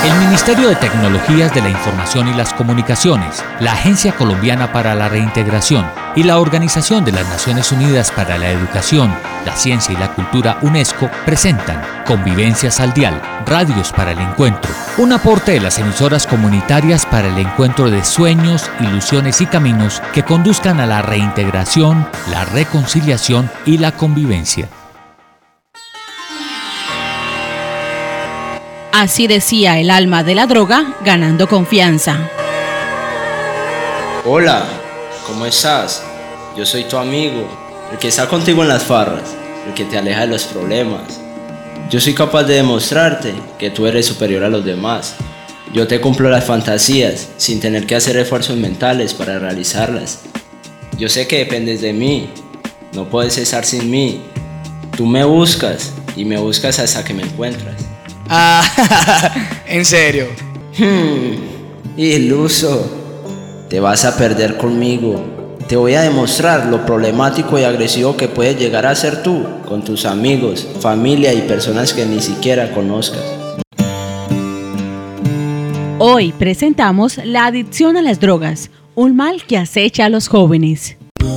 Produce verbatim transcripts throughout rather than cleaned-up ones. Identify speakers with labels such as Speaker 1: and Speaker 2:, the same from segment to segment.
Speaker 1: El Ministerio de Tecnologías de la Información y las Comunicaciones, la Agencia Colombiana para la Reintegración y la Organización de las Naciones Unidas para la Educación, la Ciencia y la Cultura UNESCO presentan Convivencias al Dial, Radios para el Encuentro, un aporte de las emisoras comunitarias para el encuentro de sueños, ilusiones y caminos que conduzcan a la reintegración, la reconciliación y la convivencia.
Speaker 2: Así decía el alma de la droga, ganando confianza.
Speaker 3: Hola, ¿cómo estás? Yo soy tu amigo, el que está contigo en las farras, el que te aleja de los problemas. Yo soy capaz de demostrarte que tú eres superior a los demás. Yo te cumplo las fantasías sin tener que hacer esfuerzos mentales para realizarlas. Yo sé que dependes de mí, no puedes estar sin mí. Tú me buscas y me buscas hasta que me encuentras.
Speaker 4: Ah, ¿en serio?
Speaker 3: Hmm, iluso. Te vas a perder conmigo. Te voy a demostrar lo problemático y agresivo que puedes llegar a ser tú con tus amigos, familia y personas que ni siquiera conozcas.
Speaker 2: Hoy presentamos la adicción a las drogas, un mal que acecha a los jóvenes.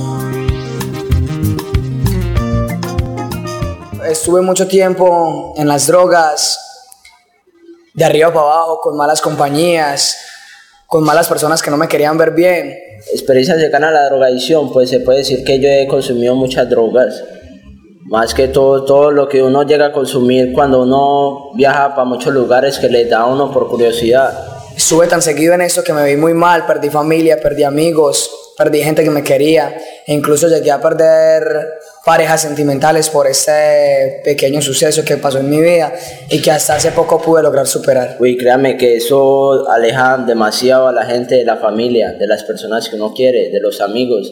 Speaker 4: Estuve mucho tiempo en las drogas, de arriba para abajo, con malas compañías, con malas personas que no me querían ver bien.
Speaker 3: Experiencias cercanas a la drogadicción, pues se puede decir que yo he consumido muchas drogas. Más que todo, todo lo que uno llega a consumir cuando uno viaja para muchos lugares que le da a uno por curiosidad.
Speaker 4: Estuve tan seguido en eso que me vi muy mal, perdí familia, perdí amigos, perdí gente que me quería, e incluso llegué a perder parejas sentimentales por ese pequeño suceso que pasó en mi vida y que hasta hace poco pude lograr superar.
Speaker 3: Uy, créame que eso aleja demasiado a la gente de la familia, de las personas que uno quiere, de los amigos.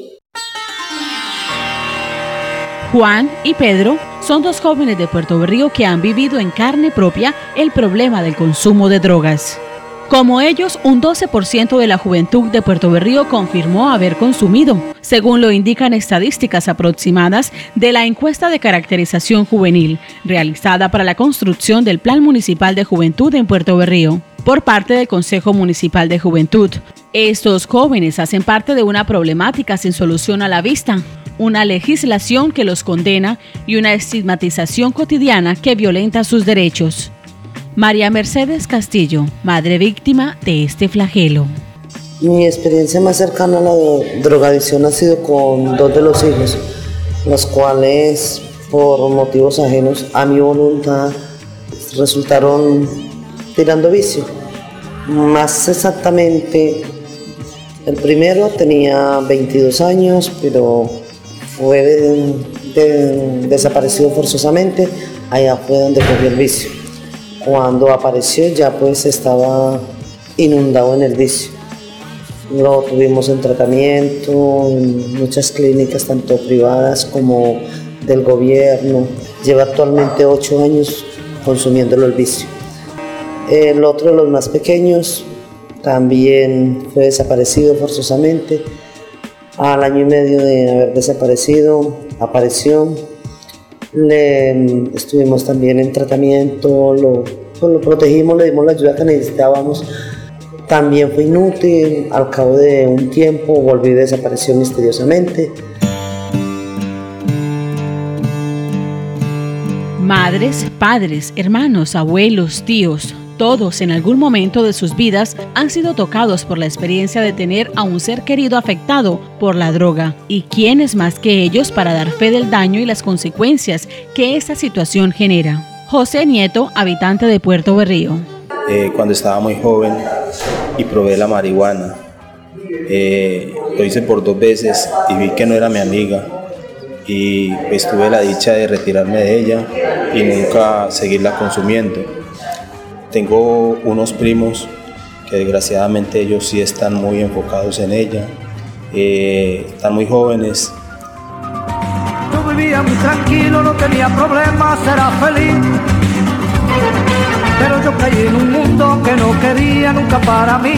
Speaker 2: Juan y Pedro son dos jóvenes de Puerto Berrío que han vivido en carne propia el problema del consumo de drogas. Como ellos, un doce por ciento de la juventud de Puerto Berrío confirmó haber consumido, según lo indican estadísticas aproximadas de la encuesta de caracterización juvenil, realizada para la construcción del Plan Municipal de Juventud en Puerto Berrío, por parte del Consejo Municipal de Juventud. Estos jóvenes hacen parte de una problemática sin solución a la vista, una legislación que los condena y una estigmatización cotidiana que violenta sus derechos. María Mercedes Castillo, madre víctima de este flagelo.
Speaker 5: Mi experiencia más cercana a la drogadicción ha sido con dos de los hijos, los cuales por motivos ajenos a mi voluntad resultaron tirando vicio. Más exactamente, el primero tenía veintidós años, pero fue de, de, desaparecido forzosamente. Allá fue donde cogió el vicio. Cuando apareció ya pues estaba inundado en el vicio. Lo tuvimos en tratamiento, en muchas clínicas, tanto privadas como del gobierno. Lleva actualmente ocho años consumiéndolo el vicio. El otro de los más pequeños también fue desaparecido forzosamente. Al año y medio de haber desaparecido, apareció. Le, estuvimos también en tratamiento, lo, lo protegimos, le dimos la ayuda que necesitábamos. También fue inútil, al cabo de un tiempo volvió y desapareció misteriosamente.
Speaker 2: Madres, padres, hermanos, abuelos, tíos, todos en algún momento de sus vidas han sido tocados por la experiencia de tener a un ser querido afectado por la droga. ¿Y quién es más que ellos para dar fe del daño y las consecuencias que esta situación genera? José Nieto, habitante de Puerto Berrío.
Speaker 6: Eh, cuando estaba muy joven y probé la marihuana, eh, lo hice por dos veces y vi que no era mi amiga. Y pues tuve la dicha de retirarme de ella y nunca seguirla consumiendo. Tengo unos primos que desgraciadamente ellos sí están muy enfocados en ella, eh, están muy jóvenes.
Speaker 7: Yo vivía muy tranquilo, no tenía problemas, era feliz. Pero yo caí en un mundo que no quería nunca para mí.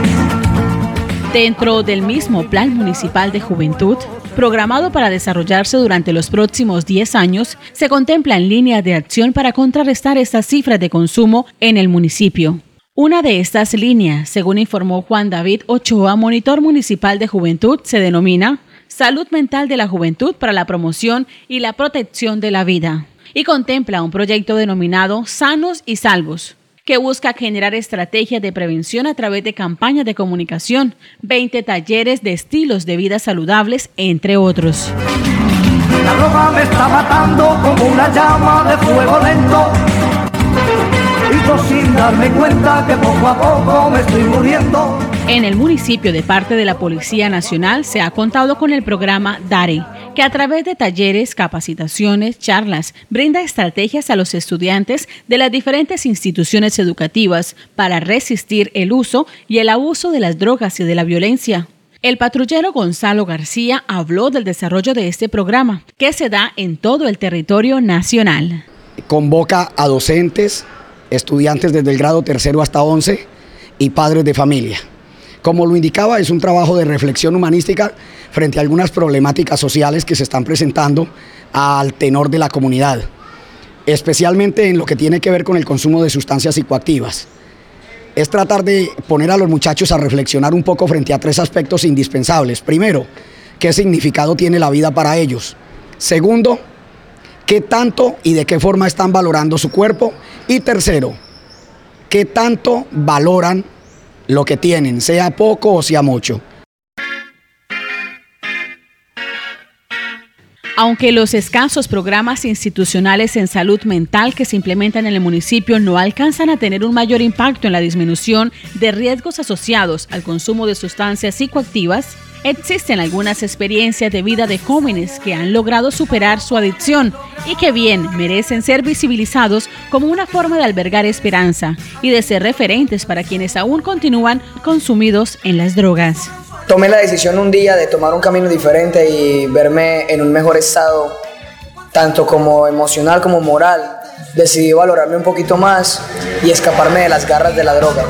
Speaker 2: Dentro del mismo Plan Municipal de Juventud, programado para desarrollarse durante los próximos diez años, se contemplan líneas de acción para contrarrestar estas cifras de consumo en el municipio. Una de estas líneas, según informó Juan David Ochoa, monitor municipal de juventud, se denomina Salud Mental de la Juventud para la Promoción y la Protección de la Vida y contempla un proyecto denominado Sanos y Salvos, que busca generar estrategias de prevención a través de campañas de comunicación, veinte talleres de estilos de vida saludables, entre otros.
Speaker 7: La droga me está matando como una llama de fuego lento. Y yo sin darme cuenta que poco a poco me estoy muriendo.
Speaker 2: En el municipio, de parte de la Policía Nacional, se ha contado con el programa DARE, que a través de talleres, capacitaciones, charlas, brinda estrategias a los estudiantes de las diferentes instituciones educativas para resistir el uso y el abuso de las drogas y de la violencia. El patrullero Gonzalo García habló del desarrollo de este programa, que se da en todo el territorio nacional.
Speaker 8: Convoca a docentes, estudiantes desde el grado tercero hasta once y padres de familia. Como lo indicaba, es un trabajo de reflexión humanística frente a algunas problemáticas sociales que se están presentando al tenor de la comunidad, especialmente en lo que tiene que ver con el consumo de sustancias psicoactivas. Es tratar de poner a los muchachos a reflexionar un poco frente a tres aspectos indispensables. Primero, ¿qué significado tiene la vida para ellos? Segundo, ¿qué tanto y de qué forma están valorando su cuerpo? Y tercero, ¿qué tanto valoran lo que tienen, sea poco o sea mucho?
Speaker 2: Aunque los escasos programas institucionales en salud mental que se implementan en el municipio no alcanzan a tener un mayor impacto en la disminución de riesgos asociados al consumo de sustancias psicoactivas, existen algunas experiencias de vida de jóvenes que han logrado superar su adicción y que bien merecen ser visibilizados como una forma de albergar esperanza y de ser referentes para quienes aún continúan consumidos en las drogas.
Speaker 4: Tomé la decisión un día de tomar un camino diferente y verme en un mejor estado, tanto como emocional como moral. Decidí valorarme un poquito más y escaparme de las garras de la droga.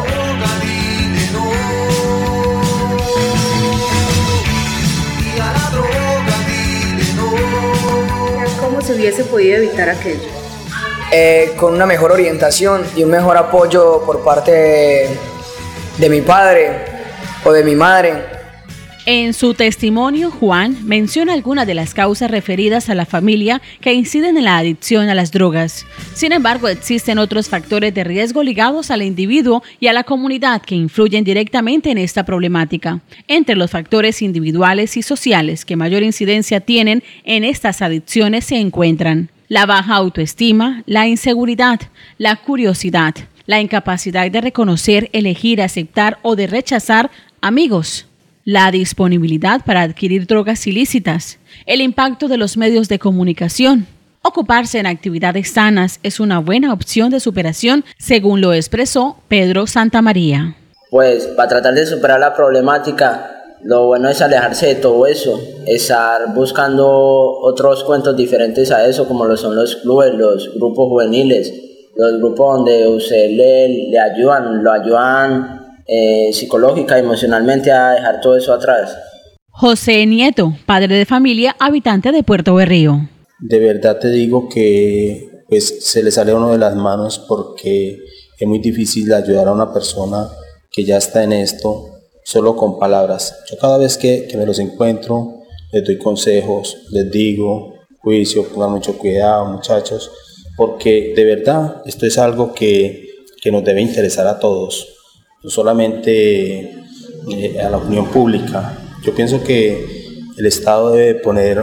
Speaker 9: ¿Cómo se hubiese podido evitar aquello?
Speaker 4: Eh, con una mejor orientación y un mejor apoyo por parte de, de mi padre o de mi madre.
Speaker 2: En su testimonio, Juan menciona algunas de las causas referidas a la familia que inciden en la adicción a las drogas. Sin embargo, existen otros factores de riesgo ligados al individuo y a la comunidad que influyen directamente en esta problemática. Entre los factores individuales y sociales que mayor incidencia tienen en estas adicciones se encuentran la baja autoestima, la inseguridad, la curiosidad, la incapacidad de reconocer, elegir, aceptar o de rechazar amigos, la disponibilidad para adquirir drogas ilícitas, el impacto de los medios de comunicación. Ocuparse en actividades sanas es una buena opción de superación, según lo expresó Pedro Santamaría.
Speaker 3: Pues para tratar de superar la problemática, lo bueno es alejarse de todo eso, estar buscando otros cuentos diferentes a eso, como lo son los clubes, los grupos juveniles, los grupos donde usted le, le ayudan, lo ayudan Eh, psicológica, emocionalmente, a dejar todo eso atrás.
Speaker 2: José Nieto, padre de familia, habitante de Puerto Berrío.
Speaker 6: De verdad te digo que pues, se le sale a uno de las manos porque es muy difícil ayudar a una persona que ya está en esto solo con palabras. Yo cada vez que, que me los encuentro les doy consejos, les digo, juicio, pongan mucho cuidado muchachos, porque de verdad esto es algo que, que nos debe interesar a todos. No solamente eh, a la opinión pública. Yo pienso que el Estado debe poner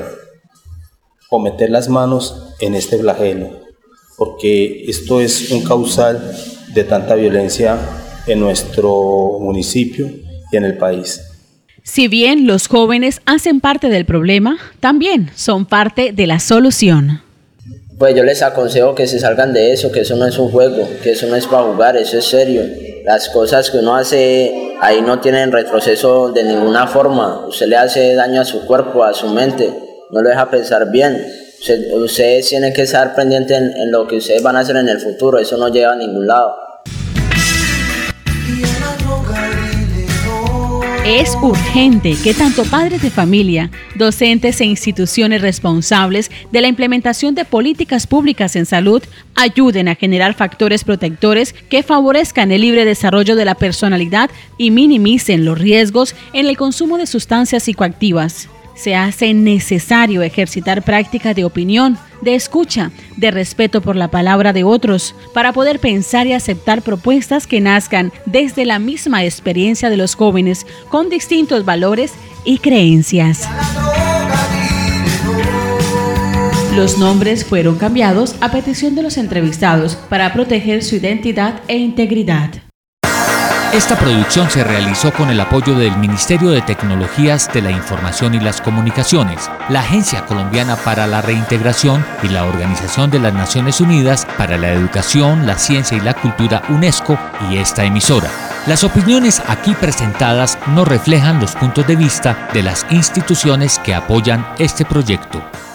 Speaker 6: o meter las manos en este flagelo, porque esto es un causal de tanta violencia en nuestro municipio y en el país.
Speaker 2: Si bien los jóvenes hacen parte del problema, también son parte de la solución.
Speaker 3: Pues yo les aconsejo que se salgan de eso, que eso no es un juego, que eso no es para jugar, eso es serio. Las cosas que uno hace ahí no tienen retroceso de ninguna forma. Usted le hace daño a su cuerpo, a su mente, no lo deja pensar bien. Usted, ustedes tienen que estar pendientes en, en lo que ustedes van a hacer en el futuro, eso no lleva a ningún lado.
Speaker 2: Es urgente que tanto padres de familia, docentes e instituciones responsables de la implementación de políticas públicas en salud ayuden a generar factores protectores que favorezcan el libre desarrollo de la personalidad y minimicen los riesgos en el consumo de sustancias psicoactivas. Se hace necesario ejercitar prácticas de opinión, de escucha, de respeto por la palabra de otros, para poder pensar y aceptar propuestas que nazcan desde la misma experiencia de los jóvenes con distintos valores y creencias. Los nombres fueron cambiados a petición de los entrevistados para proteger su identidad e integridad.
Speaker 1: Esta producción se realizó con el apoyo del Ministerio de Tecnologías de la Información y las Comunicaciones, la Agencia Colombiana para la Reintegración y la Organización de las Naciones Unidas para la Educación, la Ciencia y la Cultura UNESCO y esta emisora. Las opiniones aquí presentadas no reflejan los puntos de vista de las instituciones que apoyan este proyecto.